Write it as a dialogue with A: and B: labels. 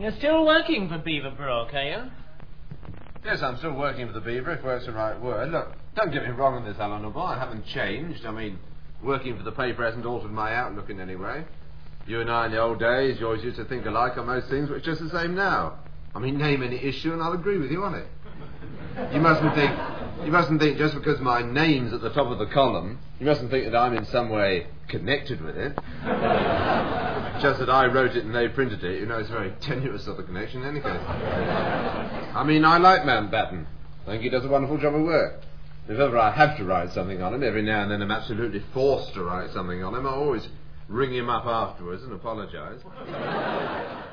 A: You're still working for Beaverbrook, are you?
B: Yes, I'm still working for the Beaver, if that's the right word. Look, don't get me wrong on this, Alan Noble. I haven't changed. I mean, working for the paper hasn't altered my outlook in any way. You and I in the old days, you always used to think alike on most things, but it's just the same now. I mean, name any issue and I'll agree with you on it. You mustn't think just because my name's at the top of the column, you mustn't think that I'm in some way connected with it. Just that I wrote it and they printed it, you know, it's a very tenuous sort of connection in any case. I mean, I like Mountbatten. I think he does a wonderful job of work. If ever I have to write something on him, every now and then I'm absolutely forced to write something on him, I always ring him up afterwards and apologise.